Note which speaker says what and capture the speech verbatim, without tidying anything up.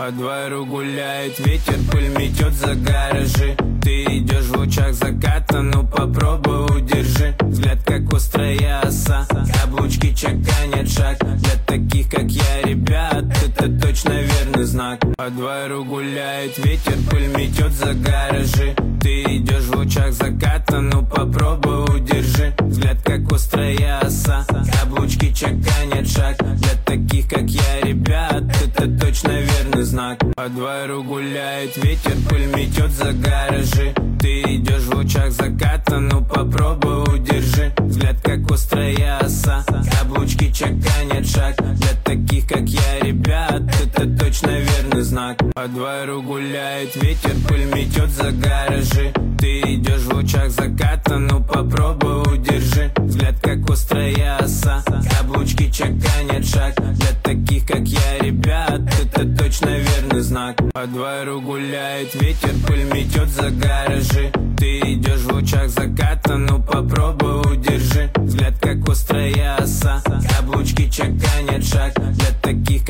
Speaker 1: По двору гуляет ветер, пыль метет за гаражи. Ты идешь в лучах заката, ну попробуй удержи. Взгляд как острая оса, каблучки чеканят шаг. Для таких как я, ребят, это точно верный знак. По двору гуляет ветер, пыль метет за гаражи. Ты идешь в лучах заката, ну попробуй удержи. Взгляд как острая оса, каблучки чеканят шаг. Для таких как я, ребят, это точно верный знак. По двору гуляет ветер, пыль метет за гаражи. Ты идешь в лучах заката, ну попробуй удержи. Взгляд как острая оса, каблучки чеканят шаг. Для таких как я, ребят, это точно верный знак. По двору гуляет ветер, пыль метет за гаражи. Ты идешь в лучах заката, ну попробуй удержи. Взгляд как острая оса, каблучки чеканят шаг. Для таких как я, ребят, это точно верный знак. По двору гуляет ветер, пыль метет за гаражи. Ты идешь в лучах заката, ну попробуй удержи. Взгляд как острая оса, каблучки чеканят шаг. Для таких как